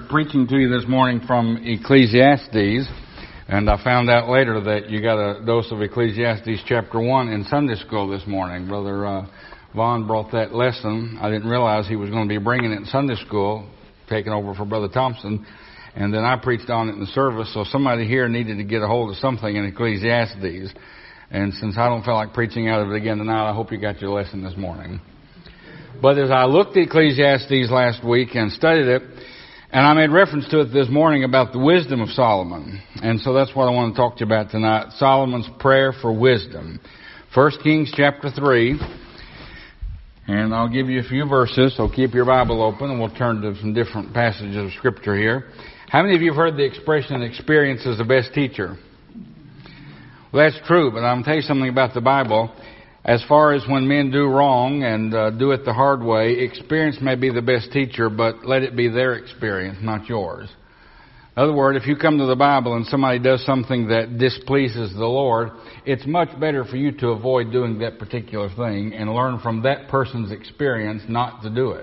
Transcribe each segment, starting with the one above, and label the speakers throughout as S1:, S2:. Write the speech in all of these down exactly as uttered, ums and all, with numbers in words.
S1: preaching to you this morning from Ecclesiastes, and I found out later that you got a dose of Ecclesiastes chapter one in Sunday school this morning. Brother uh, Vaughn brought that lesson. I didn't realize he was going to be bringing it in Sunday school, taking over for Brother Thompson, and then I preached on it in the service, so somebody here needed to get a hold of something in Ecclesiastes. And since I don't feel like preaching out of it again tonight, I hope you got your lesson this morning. But as I looked at Ecclesiastes last week and studied it, and I made reference to it this morning about the wisdom of Solomon. And so that's what I want to talk to you about tonight, Solomon's prayer for wisdom. First Kings chapter three. And I'll give you a few verses, so keep your Bible open, and we'll turn to some different passages of Scripture here. How many of you have heard the expression, experience is the best teacher? Well, that's true, but I'm going to tell you something about the Bible. As far as when men do wrong and uh, do it the hard way, experience may be the best teacher, but let it be their experience, not yours. In other words, if you come to the Bible and somebody does something that displeases the Lord, it's much better for you to avoid doing that particular thing and learn from that person's experience not to do it.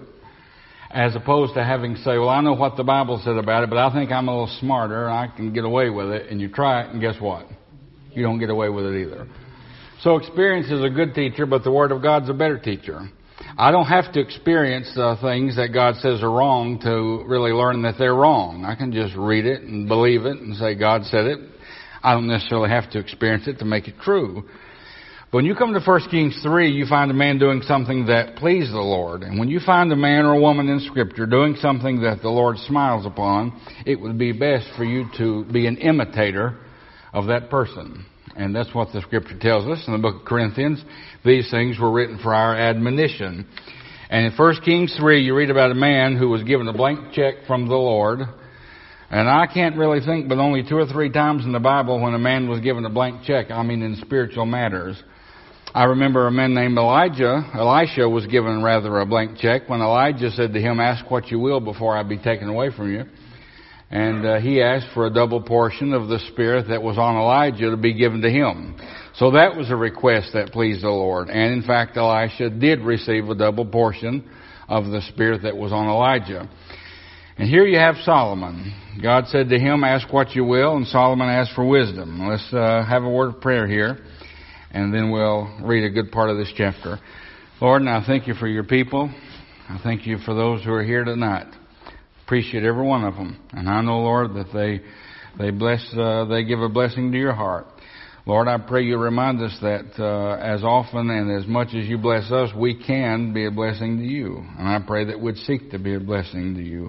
S1: As opposed to having to say, well, I know what the Bible said about it, but I think I'm a little smarter and I can get away with it. And you try it, and guess what? You don't get away with it either. So experience is a good teacher, but the Word of God's a better teacher. I don't have to experience uh, things that God says are wrong to really learn that they're wrong. I can just read it and believe it and say God said it. I don't necessarily have to experience it to make it true. But when you come to First Kings three, you find a man doing something that pleased the Lord. And when you find a man or a woman in Scripture doing something that the Lord smiles upon, it would be best for you to be an imitator of that person. And that's what the Scripture tells us in the book of Corinthians. These things were written for our admonition. And in First Kings three, you read about a man who was given a blank check from the Lord. And I can't really think but only two or three times in the Bible when a man was given a blank check. I mean in spiritual matters. I remember a man named Elijah. Elisha was given rather a blank check when Elijah said to him, ask what you will before I be taken away from you. And uh, he asked for a double portion of the Spirit that was on Elijah to be given to him. So that was a request that pleased the Lord. And in fact, Elisha did receive a double portion of the Spirit that was on Elijah. And here you have Solomon. God said to him, ask what you will, and Solomon asked for wisdom. Let's uh, have a word of prayer here, and then we'll read a good part of this chapter. Lord, and I thank you for your people. I thank you for those who are here tonight. Appreciate every one of them. And I know, Lord, that they they bless, uh, they give a blessing to your heart. Lord, I pray you remind us that uh, as often and as much as you bless us, we can be a blessing to you. And I pray that we'd seek to be a blessing to you.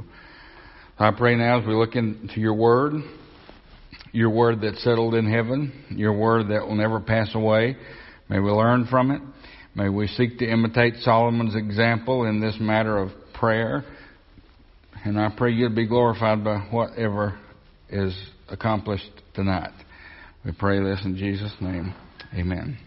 S1: I pray now as we look into your word, your word that's settled in heaven, your word that will never pass away. May we learn from it. May we seek to imitate Solomon's example in this matter of prayer. And I pray you'd be glorified by whatever is accomplished tonight. We pray this in Jesus' name. Amen.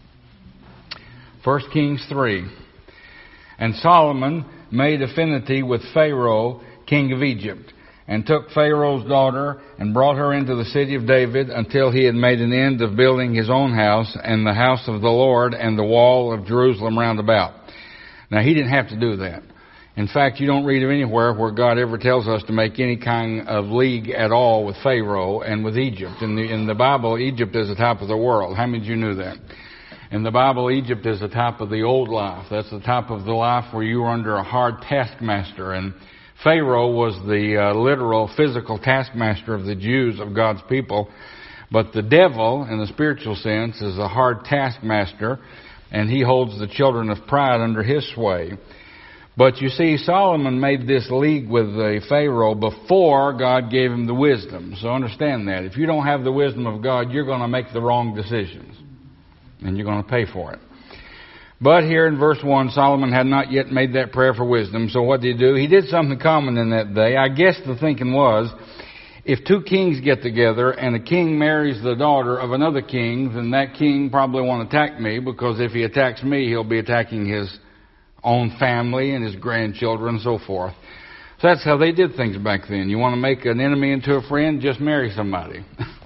S1: First Kings three. And Solomon made affinity with Pharaoh, king of Egypt, and took Pharaoh's daughter and brought her into the city of David until he had made an end of building his own house and the house of the Lord and the wall of Jerusalem round about. Now, he didn't have to do that. In fact, you don't read of anywhere where God ever tells us to make any kind of league at all with Pharaoh and with Egypt. In the, in the Bible, Egypt is the type of the world. How many of you knew that? In the Bible, Egypt is the type of the old life. That's the type of the life where you were under a hard taskmaster. And Pharaoh was the uh, literal, physical taskmaster of the Jews, of God's people. But the devil, in the spiritual sense, is a hard taskmaster, and he holds the children of pride under his sway. But you see, Solomon made this league with the Pharaoh before God gave him the wisdom. So understand that. If you don't have the wisdom of God, you're going to make the wrong decisions. And you're going to pay for it. But here in verse one, Solomon had not yet made that prayer for wisdom. So what did he do? He did something common in that day. I guess the thinking was, if two kings get together and a king marries the daughter of another king, then that king probably won't attack me, because if he attacks me, he'll be attacking his own family and his grandchildren and so forth. So that's how they did things back then. You want to make an enemy into a friend, just marry somebody.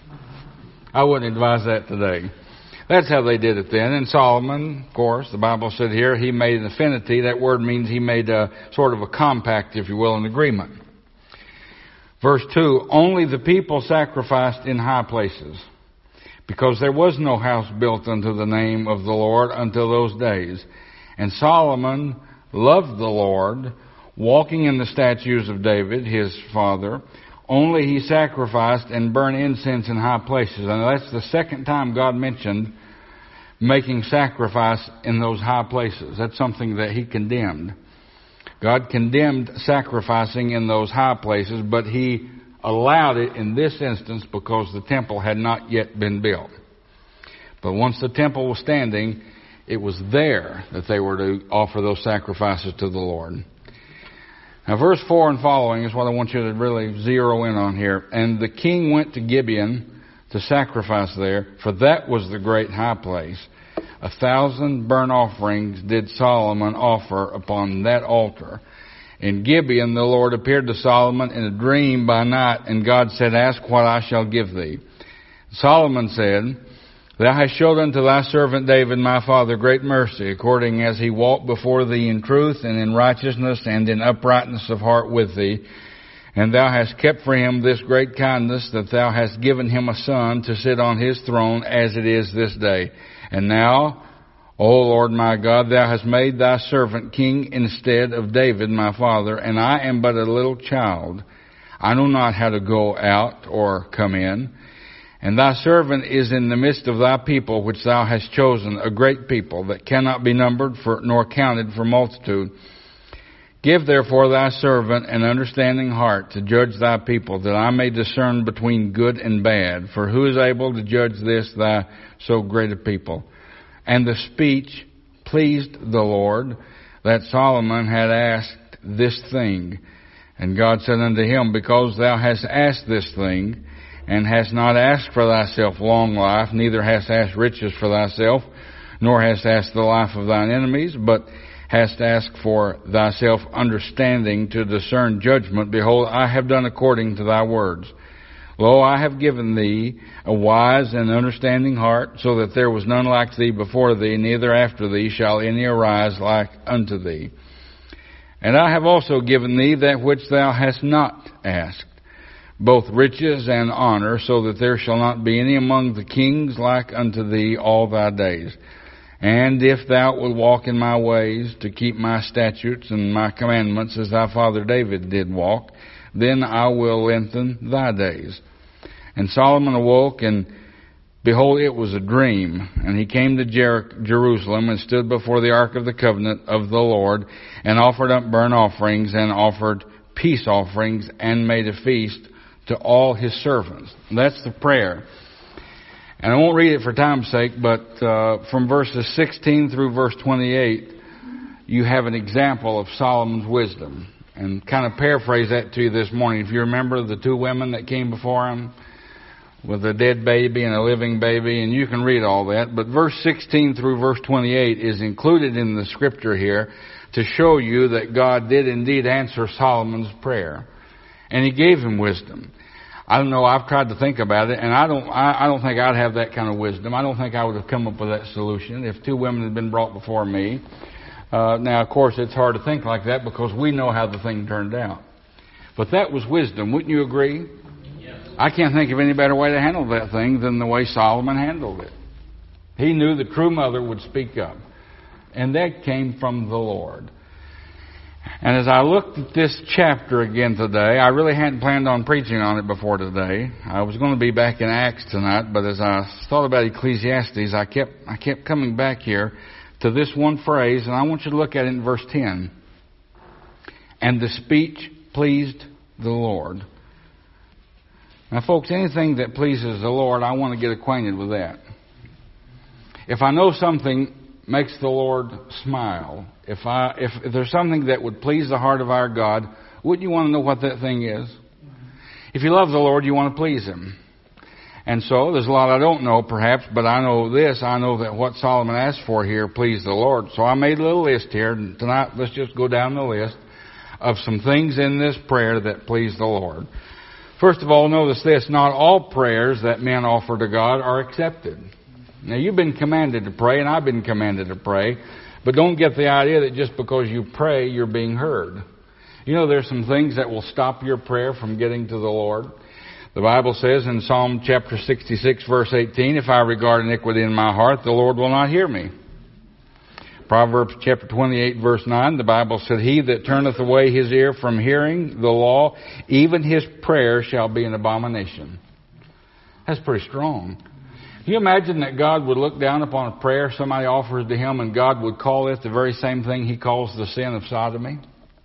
S1: I wouldn't advise that today. That's how they did it then. And Solomon, of course, the Bible said here, he made an affinity. That word means he made a sort of a compact, if you will, an agreement. Verse two, only the people sacrificed in high places, because there was no house built unto the name of the Lord until those days. And Solomon loved the Lord, walking in the statutes of David, his father. Only he sacrificed and burned incense in high places. And that's the second time God mentioned making sacrifice in those high places. That's something that he condemned. God condemned sacrificing in those high places, but he allowed it in this instance because the temple had not yet been built. But once the temple was standing, it was there that they were to offer those sacrifices to the Lord. Now, verse four and following is what I want you to really zero in on here. And the king went to Gibeon to sacrifice there, for that was the great high place. A thousand burnt offerings did Solomon offer upon that altar. In Gibeon the Lord appeared to Solomon in a dream by night, and God said, ask what I shall give thee. Solomon said, Thou hast showed unto thy servant David my father great mercy, according as he walked before thee in truth and in righteousness and in uprightness of heart with thee. And thou hast kept for him this great kindness, that thou hast given him a son to sit on his throne as it is this day. And now, O Lord my God, thou hast made thy servant king instead of David my father, and I am but a little child. I know not how to go out or come in. And thy servant is in the midst of thy people, which thou hast chosen, a great people, that cannot be numbered for, nor counted for multitude. Give therefore thy servant an understanding heart to judge thy people, that I may discern between good and bad. For who is able to judge this thy so great a people? And the speech pleased the Lord, that Solomon had asked this thing. And God said unto him, Because thou hast asked this thing, and hast not asked for thyself long life, neither hast asked riches for thyself, nor hast asked the life of thine enemies, but hast asked for thyself understanding to discern judgment, behold, I have done according to thy words. Lo, I have given thee a wise and understanding heart, so that there was none like thee before thee, neither after thee shall any arise like unto thee. And I have also given thee that which thou hast not asked, both riches and honor, so that there shall not be any among the kings like unto thee all thy days. And if thou wilt walk in my ways, to keep my statutes and my commandments, as thy father David did walk, then I will lengthen thy days. And Solomon awoke, and behold, it was a dream. And he came to Jer- Jerusalem, and stood before the ark of the covenant of the Lord, and offered up burnt offerings, and offered peace offerings, and made a feast to all his servants. That's the prayer. And I won't read it for time's sake, but uh, from verses sixteen through verse twenty-eight, you have an example of Solomon's wisdom. And kind of paraphrase that to you this morning. If you remember the two women that came before him with a dead baby and a living baby, and you can read all that. But verse sixteen through verse twenty-eight is included in the scripture here to show you that God did indeed answer Solomon's prayer. And he gave him wisdom. I don't know, I've tried to think about it, and I don't I, I don't think I'd have that kind of wisdom. I don't think I would have come up with that solution if two women had been brought before me. Uh, now, of course, it's hard to think like that because we know how the thing turned out. But that was wisdom. Wouldn't you agree? Yes. I can't think of any better way to handle that thing than the way Solomon handled it. He knew the true mother would speak up. And that came from the Lord. And as I looked at this chapter again today, I really hadn't planned on preaching on it before today. I was going to be back in Acts tonight, but as I thought about Ecclesiastes, I kept I kept coming back here to this one phrase, and I want you to look at it in verse ten. And the speech pleased the Lord. Now, folks, anything that pleases the Lord, I want to get acquainted with that. If I know something makes the Lord smile, if I if, if there's something that would please the heart of our God, wouldn't you want to know what that thing is? If you love the Lord, you want to please Him. And so, there's a lot I don't know, perhaps, but I know this. I know that what Solomon asked for here pleased the Lord. So I made a little list here, and tonight let's just go down the list of some things in this prayer that pleased the Lord. First of all, notice this. Not all prayers that men offer to God are accepted. Now, you've been commanded to pray, and I've been commanded to pray, but don't get the idea that just because you pray, you're being heard. You know, there's some things that will stop your prayer from getting to the Lord. The Bible says in Psalm chapter sixty-six, verse eighteen, if I regard iniquity in my heart, the Lord will not hear me. Proverbs chapter twenty-eight, verse nine, the Bible said, he that turneth away his ear from hearing the law, even his prayer shall be an abomination. That's pretty strong. Can you imagine that God would look down upon a prayer somebody offers to him and God would call it the very same thing he calls the sin of sodomy?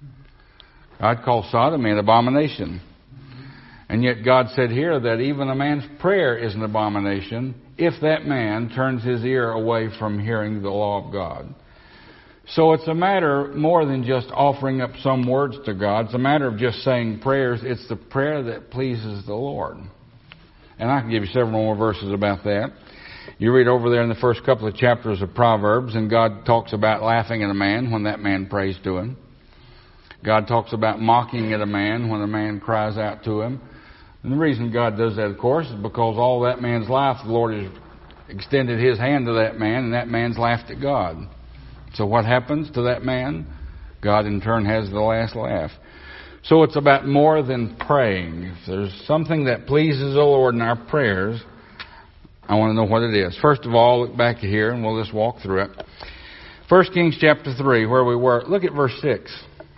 S1: God calls sodomy an abomination. And yet God said here that even a man's prayer is an abomination if that man turns his ear away from hearing the law of God. So it's a matter more than just offering up some words to God. It's a matter of just saying prayers. It's the prayer that pleases the Lord. And I can give you several more verses about that. You read over there in the first couple of chapters of Proverbs, and God talks about laughing at a man when that man prays to him. God talks about mocking at a man when a man cries out to him. And the reason God does that, of course, is because all that man's life, the Lord has extended his hand to that man, and that man's laughed at God. So what happens to that man? God, in turn, has the last laugh. So it's about more than praying. If there's something that pleases the Lord in our prayers, I want to know what it is. First of all, look back here, and we'll just walk through it. First Kings chapter three, where we were. Look at verse six.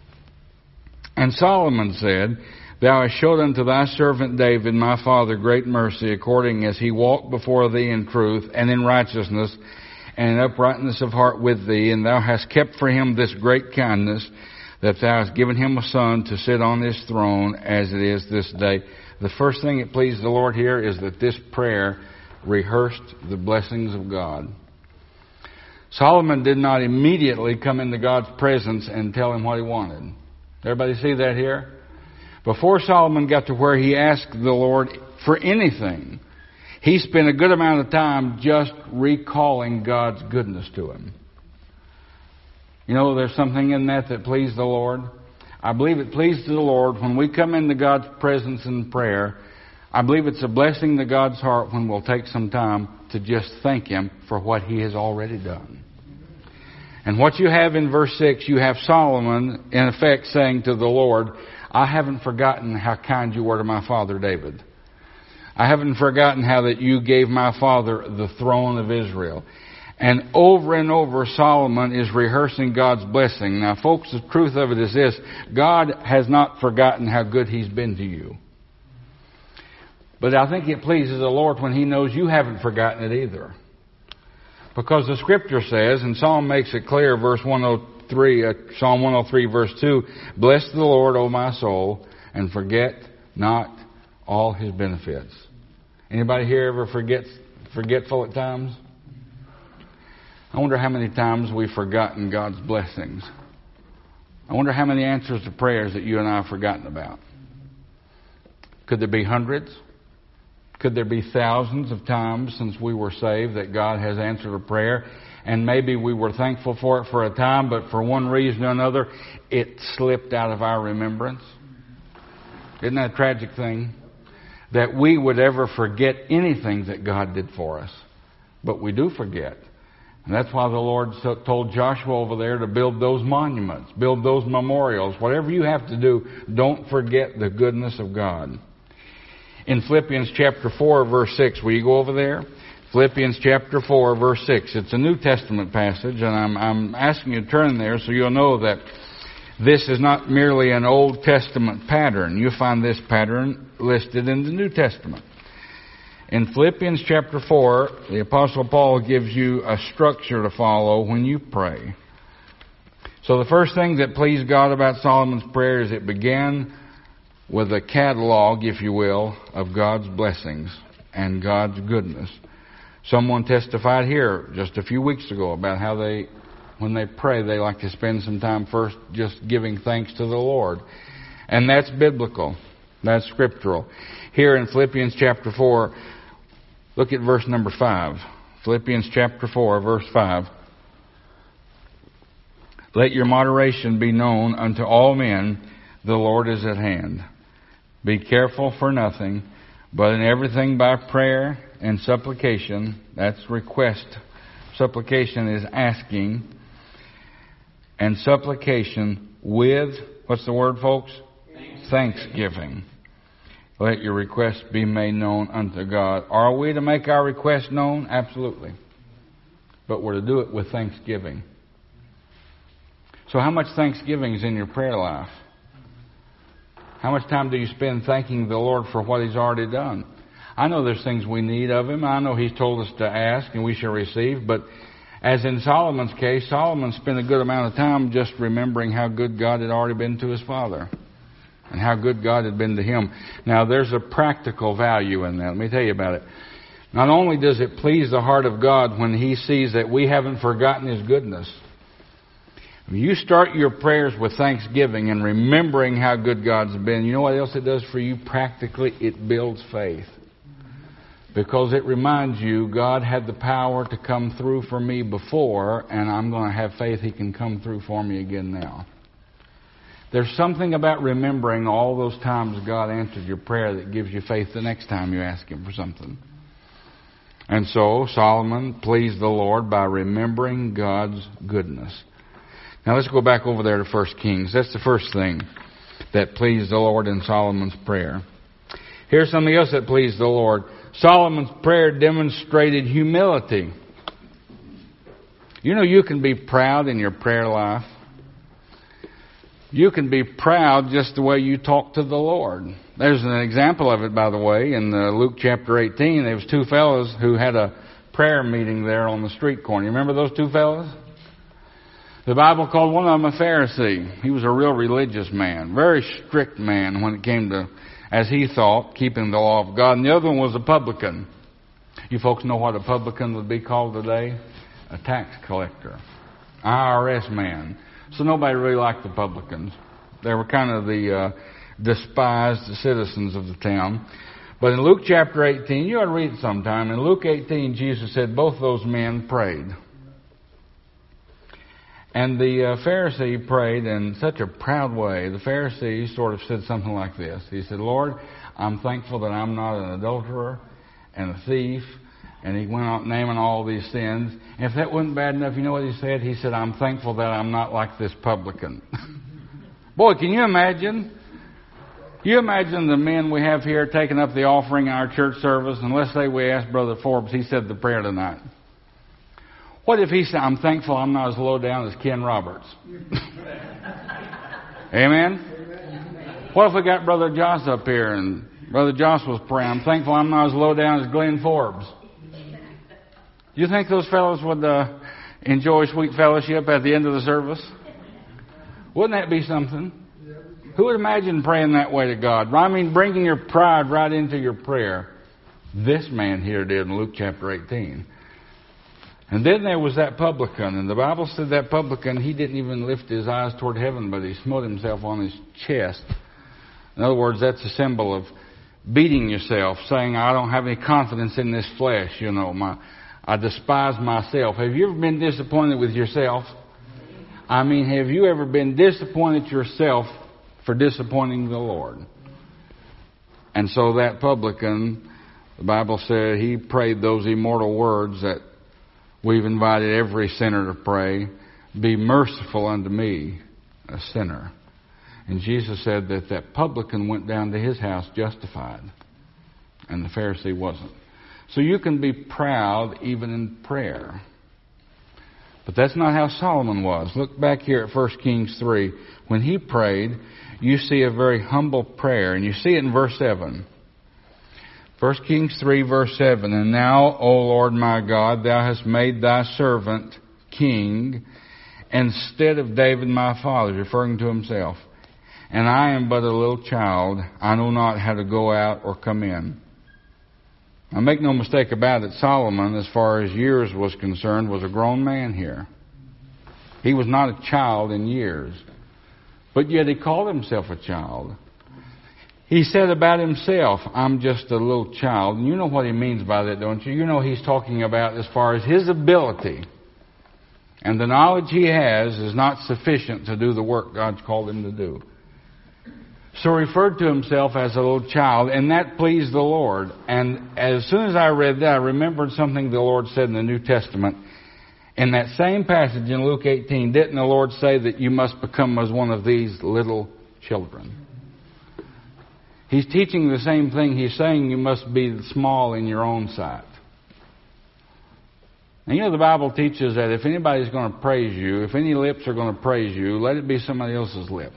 S1: And Solomon said, Thou hast showed unto thy servant David, my father, great mercy, according as he walked before thee in truth and in righteousness and in uprightness of heart with thee. And thou hast kept for him this great kindness, that thou hast given him a son to sit on his throne as it is this day. The first thing that pleased the Lord here is that this prayer rehearsed the blessings of God. Solomon did not immediately come into God's presence and tell him what he wanted. Everybody see that here? Before Solomon got to where he asked the Lord for anything, he spent a good amount of time just recalling God's goodness to him. You know, there's something in that that pleased the Lord. I believe it pleased the Lord when we come into God's presence in prayer. I believe it's a blessing to God's heart when we'll take some time to just thank Him for what He has already done. And what you have in verse six, you have Solomon, in effect, saying to the Lord, I haven't forgotten how kind you were to my father David. I haven't forgotten how that you gave my father the throne of Israel. And over and over, Solomon is rehearsing God's blessing. Now, folks, the truth of it is this. God has not forgotten how good He's been to you. But I think it pleases the Lord when He knows you haven't forgotten it either. Because the Scripture says, and Psalm makes it clear, verse one oh three, uh, Psalm one oh three, verse two, Bless the Lord, O my soul, and forget not all His benefits. Anybody here ever forgets, forgetful at times? I wonder how many times we've forgotten God's blessings. I wonder how many answers to prayers that you and I have forgotten about. Could there be hundreds? Could there be thousands of times since we were saved that God has answered a prayer, and maybe we were thankful for it for a time, but for one reason or another, it slipped out of our remembrance? Isn't that a tragic thing? That we would ever forget anything that God did for us. But we do forget. And that's why the Lord told Joshua over there to build those monuments, build those memorials. Whatever you have to do, don't forget the goodness of God. In Philippians chapter four, verse six, will you go over there? Philippians chapter four, verse six. It's a New Testament passage, and I'm, I'm asking you to turn there so you'll know that this is not merely an Old Testament pattern. You'll find this pattern listed in the New Testament. In Philippians chapter four, the Apostle Paul gives you a structure to follow when you pray. So the first thing that pleased God about Solomon's prayer is it began with a catalog, if you will, of God's blessings and God's goodness. Someone testified here just a few weeks ago about how they, when they pray, they like to spend some time first just giving thanks to the Lord. And that's biblical. That's scriptural. Here in Philippians chapter four, look at verse number five. Philippians chapter four, verse five. Let your moderation be known unto all men, the Lord is at hand. Be careful for nothing, but in everything by prayer and supplication, that's request. Supplication is asking. And supplication with, What's the word, folks? Thanksgiving. Thanksgiving. Let your requests be made known unto God. Are we to make our requests known? Absolutely. But we're to do it with thanksgiving. So how much thanksgiving is in your prayer life? How much time do you spend thanking the Lord for what He's already done? I know there's things we need of Him. I know He's told us to ask and we shall receive. But as in Solomon's case, Solomon spent a good amount of time just remembering how good God had already been to his father and how good God had been to him. Now, there's a practical value in that. Let me tell you about it. Not only does it please the heart of God when He sees that we haven't forgotten His goodness. When you start your prayers with thanksgiving and remembering how good God's been, you know what else it does for you practically? It builds faith. Because it reminds you God had the power to come through for me before, and I'm going to have faith He can come through for me again now. There's something about remembering all those times God answered your prayer that gives you faith the next time you ask Him for something. And so Solomon pleased the Lord by remembering God's goodness. Now let's go back over there to First Kings. That's the first thing that pleased the Lord in Solomon's prayer. Here's something else that pleased the Lord. Solomon's prayer demonstrated humility. You know, you can be proud in your prayer life. You can be proud just the way you talk to the Lord. There's an example of it, by the way, in uh, Luke chapter eighteen. There was two fellows who had a prayer meeting there on the street corner. You remember those two fellows? The Bible called one of them a Pharisee. He was a real religious man, very strict man when it came to, as he thought, keeping the law of God. And the other one was a publican. You folks know what a publican would be called today? A tax collector. I R S man. So nobody really liked the publicans. They were kind of the uh, despised citizens of the town. But in Luke chapter eighteen, you ought to read it sometime. In Luke eighteen, Jesus said both those men prayed. And the uh, Pharisee prayed in such a proud way. The Pharisee sort of said something like this. He said, Lord, I'm thankful that I'm not an adulterer and a thief. And he went on naming all these sins. And if that wasn't bad enough, you know what he said? He said, I'm thankful that I'm not like this publican. Boy, can you imagine? You imagine the men we have here taking up the offering in our church service. And let's say we asked Brother Forbes, he said the prayer tonight. What if he said, I'm thankful I'm not as low down as Ken Roberts? Amen? What if we got Brother Joss up here and Brother Joss was praying, I'm thankful I'm not as low down as Glenn Forbes? Do you think those fellows would uh, enjoy sweet fellowship at the end of the service? Wouldn't that be something? Who would imagine praying that way to God? I mean, bringing your pride right into your prayer. This man here did in Luke chapter eighteen. And then there was that publican, and the Bible said that publican, he didn't even lift his eyes toward heaven, but he smote himself on his chest. In other words, that's a symbol of beating yourself, saying, I don't have any confidence in this flesh, you know, my, I despise myself. Have you ever been disappointed with yourself? I mean, have you ever been disappointed yourself for disappointing the Lord? And so that publican, the Bible said, he prayed those immortal words that we've invited every sinner to pray, be merciful unto me, a sinner. And Jesus said that that publican went down to his house justified, and the Pharisee wasn't. So you can be proud even in prayer. But that's not how Solomon was. Look back here at First Kings three. When he prayed, you see a very humble prayer, and you see it in verse seven. First Kings three, verse seven, And now, O Lord my God, thou hast made thy servant king instead of David my father, referring to himself. And I am but a little child. I know not how to go out or come in. Now make no mistake about it, Solomon, as far as years was concerned, was a grown man here. He was not a child in years. But yet he called himself a child. He said about himself, I'm just a little child. And you know what he means by that, don't you? You know he's talking about as far as his ability. And the knowledge he has is not sufficient to do the work God's called him to do. So he referred to himself as a little child, and that pleased the Lord. And as soon as I read that, I remembered something the Lord said in the New Testament. In that same passage in Luke eighteen, didn't the Lord say that you must become as one of these little children. He's teaching the same thing. He's saying you must be small in your own sight. And you know the Bible teaches that if anybody's going to praise you, if any lips are going to praise you, let it be somebody else's lips.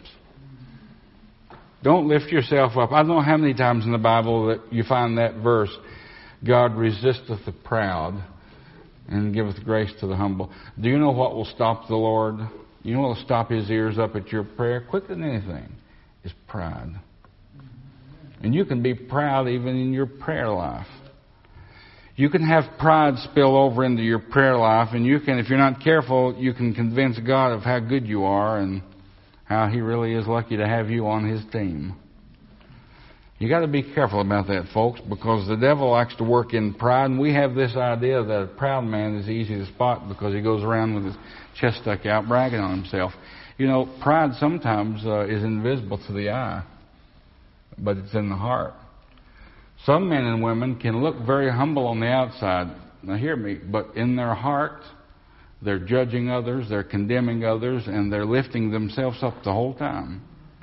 S1: Don't lift yourself up. I don't know how many times in the Bible that you find that verse, God resisteth the proud and giveth grace to the humble. Do you know what will stop the Lord? You know what will stop His ears up at your prayer quicker than anything? Is pride. And you can be proud even in your prayer life. You can have pride spill over into your prayer life, and you can, if you're not careful, you can convince God of how good you are and how He really is lucky to have you on His team. You got to be careful about that, folks, because the devil likes to work in pride, and we have this idea that a proud man is easy to spot because he goes around with his chest stuck out bragging on himself. You know, pride sometimes uh, is invisible to the eye, but it's in the heart. Some men and women can look very humble on the outside, now hear me, but in their heart, they're judging others, they're condemning others, and they're lifting themselves up the whole time.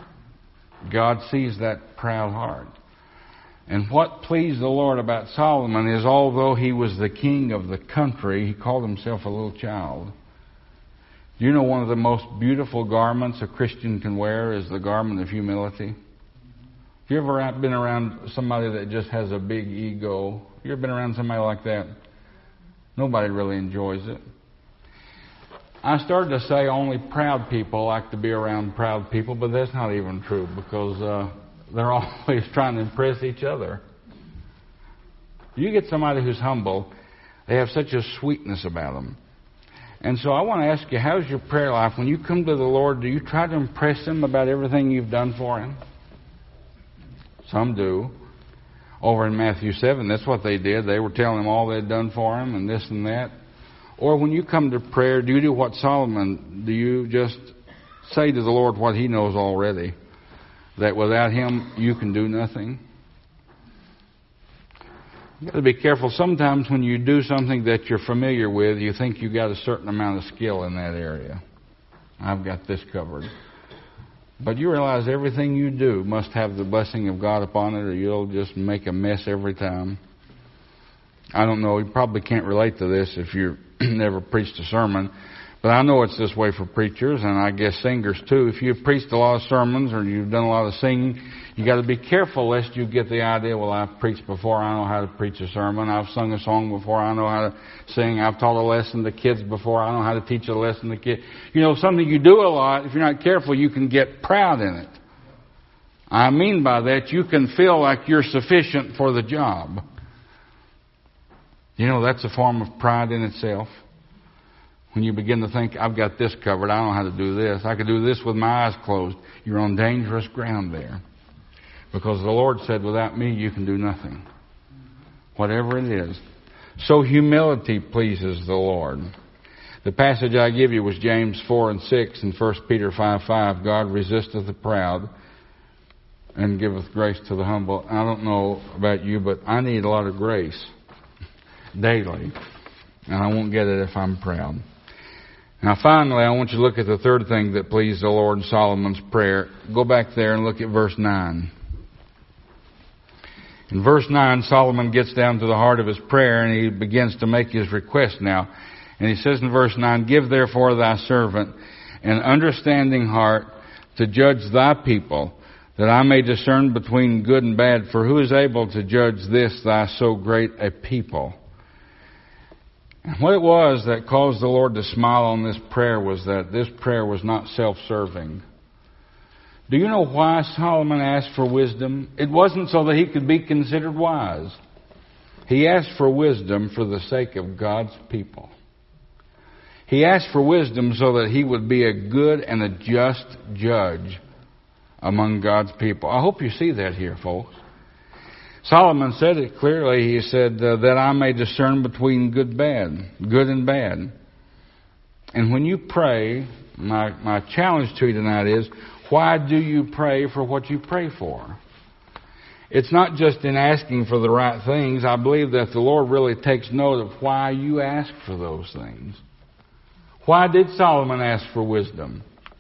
S1: God sees that proud heart. And what pleased the Lord about Solomon is although he was the king of the country, he called himself a little child. Do you know one of the most beautiful garments a Christian can wear is the garment of humility? Have you ever been around somebody that just has a big ego? You ever been around somebody like that? Nobody really enjoys it. I started to say only proud people like to be around proud people, but that's not even true because uh, they're always trying to impress each other. You get somebody who's humble, they have such a sweetness about them. And so I want to ask you, how's your prayer life? When you come to the Lord, do you try to impress Him about everything you've done for Him? Some do. Over in Matthew seven, that's what they did. They were telling Him all they'd done for Him and this and that. Or when you come to prayer, do you do what Solomon, do you just say to the Lord what He knows already? That without Him, you can do nothing? You've got to be careful. Sometimes when you do something that you're familiar with, you think you've got a certain amount of skill in that area. I've got this covered. But you realize everything you do must have the blessing of God upon it, or you'll just make a mess every time. I don't know, you probably can't relate to this if you've never preached a sermon, but I know it's this way for preachers, and I guess singers too. If you've preached a lot of sermons or you've done a lot of singing, you got to be careful lest you get the idea, well, I've preached before, I know how to preach a sermon. I've sung a song before, I know how to sing. I've taught a lesson to kids before, I know how to teach a lesson to kids. You know, something you do a lot, if you're not careful, you can get proud in it. I mean by that, you can feel like you're sufficient for the job. You know, that's a form of pride in itself. When you begin to think, I've got this covered, I know how to do this. I could do this with my eyes closed. You're on dangerous ground there. Because the Lord said, without me, you can do nothing. Whatever it is. So humility pleases the Lord. The passage I give you was James four and six and First Peter five five. God resisteth the proud and giveth grace to the humble. I don't know about you, but I need a lot of grace daily. And I won't get it if I'm proud. Now finally, I want you to look at the third thing that pleased the Lord in Solomon's prayer. Go back there and look at verse nine. In verse nine, Solomon gets down to the heart of his prayer and he begins to make his request now. And he says in verse nine, Give therefore thy servant an understanding heart to judge thy people, that I may discern between good and bad. For who is able to judge this thy so great a people? And what it was that caused the Lord to smile on this prayer was that this prayer was not self-serving. Do you know why Solomon asked for wisdom? It wasn't so that he could be considered wise. He asked for wisdom for the sake of God's people. He asked for wisdom so that he would be a good and a just judge among God's people. I hope you see that here, folks. Solomon said it clearly. He said, uh, that I may discern between good bad, good and bad. And when you pray, my, my challenge to you tonight is, why do you pray for what you pray for? It's not just in asking for the right things. I believe that the Lord really takes note of why you ask for those things. Why did Solomon ask for wisdom?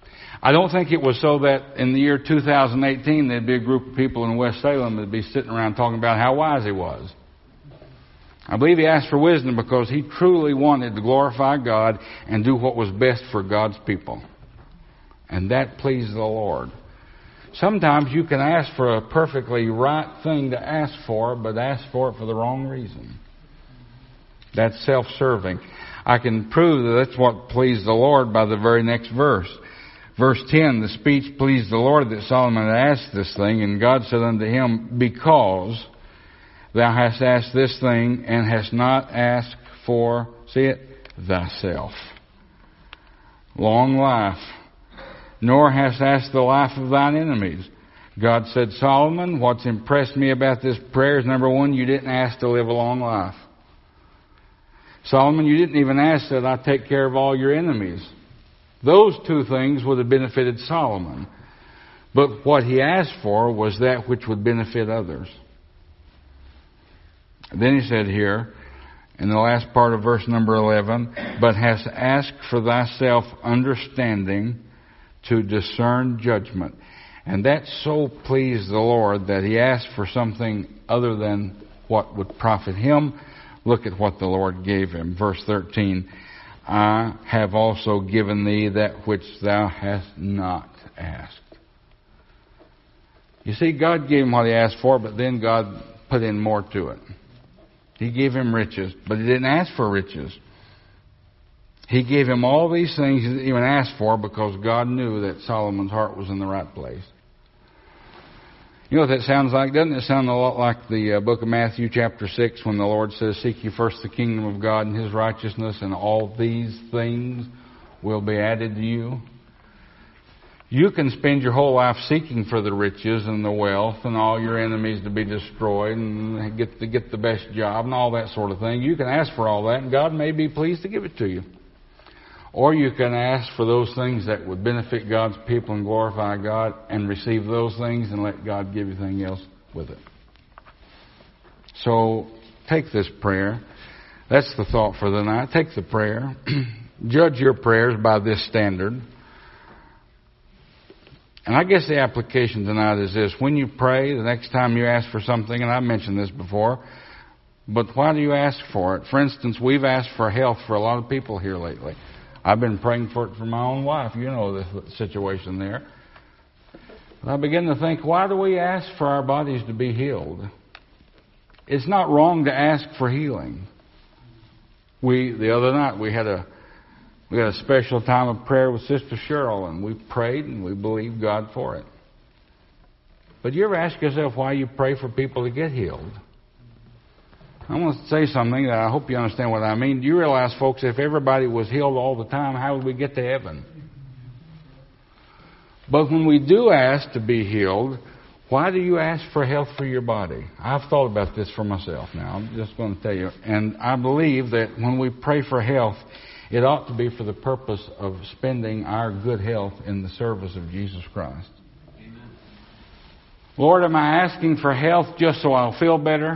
S1: I don't think it was so that in the year two thousand eighteen there'd be a group of people in West Salem that'd be sitting around talking about how wise he was. I believe he asked for wisdom because he truly wanted to glorify God and do what was best for God's people. And that pleased the Lord. Sometimes you can ask for a perfectly right thing to ask for, but ask for it for the wrong reason. That's self-serving. I can prove that that's what pleased the Lord by the very next verse. Verse ten, the speech pleased the Lord that Solomon had asked this thing, and God said unto him, because thou hast asked this thing, and hast not asked for, see it, thyself, long life, nor hast asked the life of thine enemies. God said, Solomon, what's impressed me about this prayer is, number one, you didn't ask to live a long life. Solomon, you didn't even ask that I take care of all your enemies. Those two things would have benefited Solomon. But what he asked for was that which would benefit others. Then he said here, in the last part of verse number eleven, but hast asked for thyself understanding to discern judgment. And that so pleased the Lord that he asked for something other than what would profit him. Look at what the Lord gave him. Verse thirteen, I have also given thee that which thou hast not asked. You see, God gave him what he asked for, but then God put in more to it. He gave him riches, but he didn't ask for riches. He gave him all these things he didn't even ask for because God knew that Solomon's heart was in the right place. You know what that sounds like? Doesn't it sound a lot like the uh, book of Matthew chapter six when the Lord says, seek ye first the kingdom of God and His righteousness, and all these things will be added to you? You can spend your whole life seeking for the riches and the wealth and all your enemies to be destroyed and get to get the best job and all that sort of thing. You can ask for all that and God may be pleased to give it to you. Or you can ask for those things that would benefit God's people and glorify God and receive those things and let God give you anything else with it. So take this prayer. That's the thought for the night. Take the prayer. Judge your prayers by this standard. And I guess the application tonight is this. When you pray, the next time you ask for something, and I've mentioned this before, but why do you ask for it? For instance, we've asked for health for a lot of people here lately. I've been praying for it for my own wife. You know the situation there. And I begin to think, why do we ask for our bodies to be healed? It's not wrong to ask for healing. We the other night we had a we had a special time of prayer with Sister Cheryl, and we prayed and we believed God for it. But you ever ask yourself why you pray for people to get healed? I want to say something that I hope you understand what I mean. Do you realize, folks, if everybody was healed all the time, how would we get to heaven? But when we do ask to be healed, why do you ask for health for your body? I've thought about this for myself now. I'm just going to tell you. And I believe that when we pray for health, it ought to be for the purpose of spending our good health in the service of Jesus Christ. Amen. Lord, am I asking for health just so I'll feel better?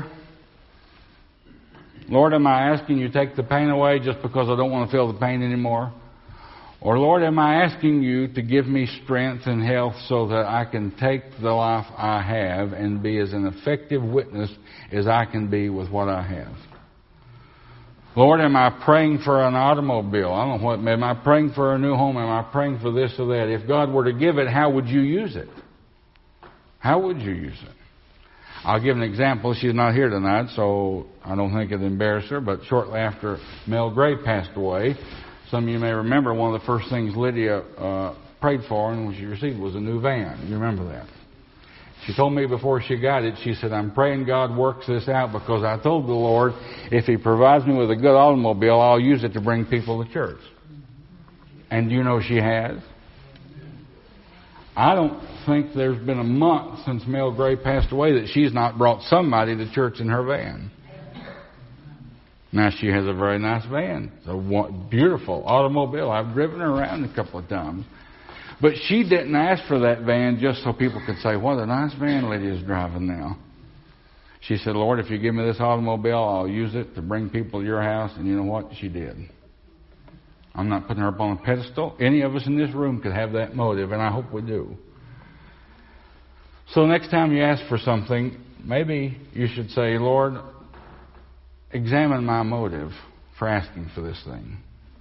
S1: Lord, am I asking you to take the pain away just because I don't want to feel the pain anymore? Or, Lord, am I asking you to give me strength and health so that I can take the life I have and be as an effective witness as I can be with what I have? Lord, am I praying for an automobile? I don't know what. Am I praying for a new home? Am I praying for this or that? If God were to give it, how would you use it? How would you use it? I'll give an example. She's not here tonight, so I don't think it'd embarrass her, but shortly after Mel Gray passed away, some of you may remember one of the first things Lydia uh, prayed for and she received was a new van. You remember that? She told me before she got it, she said, I'm praying God works this out because I told the Lord, if He provides me with a good automobile, I'll use it to bring people to church. And you know she has. I don't think there's been a month since Mel Gray passed away that she's not brought somebody to church in her van. Now, she has a very nice van. It's a beautiful automobile. I've driven her around a couple of times. But she didn't ask for that van just so people could say, what a nice van Lydia's driving now. She said, Lord, if you give me this automobile, I'll use it to bring people to your house. And you know what? She did. I'm not putting her up on a pedestal. Any of us in this room could have that motive, and I hope we do. So next time you ask for something, maybe you should say, Lord, examine my motive for asking for this thing.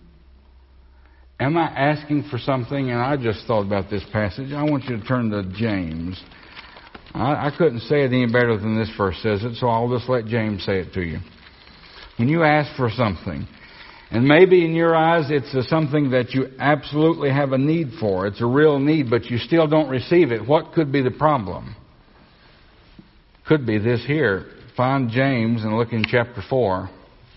S1: Am I asking for something? And I just thought about this passage. I want you to turn to James. I, I couldn't say it any better than this verse says it, so I'll just let James say it to you. When you ask for something, and maybe in your eyes it's a, something that you absolutely have a need for, it's a real need, but you still don't receive it, what could be the problem? Could be this here. Find James and look in chapter four.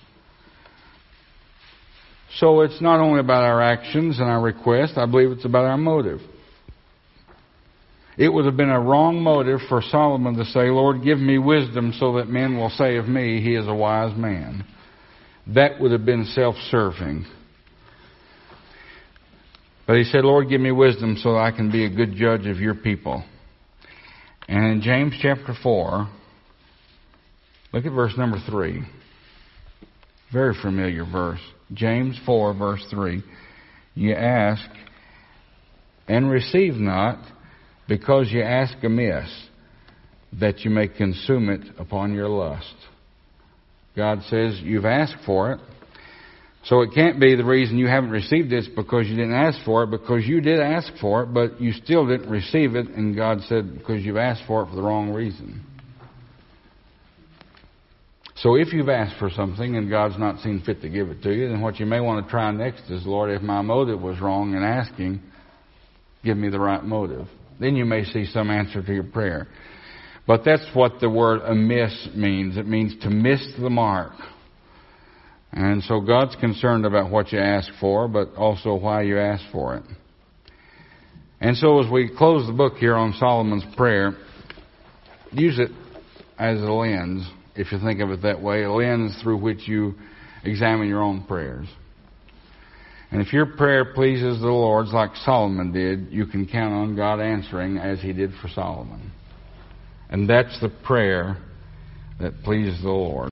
S1: So it's not only about our actions and our request, I believe it's about our motive. It would have been a wrong motive for Solomon to say, Lord, give me wisdom so that men will say of me, he is a wise man. That would have been self-serving. But he said, Lord, give me wisdom so that I can be a good judge of your people. And in James chapter four, look at verse number three. Very familiar verse. James four, verse three. You ask and receive not, because you ask amiss, that you may consume it upon your lust. God says you've asked for it. So it can't be the reason you haven't received it because you didn't ask for it, because you did ask for it, but you still didn't receive it, and God said because you've asked for it for the wrong reason. So if you've asked for something and God's not seen fit to give it to you, then what you may want to try next is, Lord, if my motive was wrong in asking, give me the right motive. Then you may see some answer to your prayer. But that's what the word amiss means. It means to miss the mark. And so God's concerned about what you ask for, but also why you ask for it. And so as we close the book here on Solomon's prayer, use it as a lens, if you think of it that way, a lens through which you examine your own prayers. And if your prayer pleases the Lord, like Solomon did, you can count on God answering as he did for Solomon. And that's the prayer that pleases the Lord.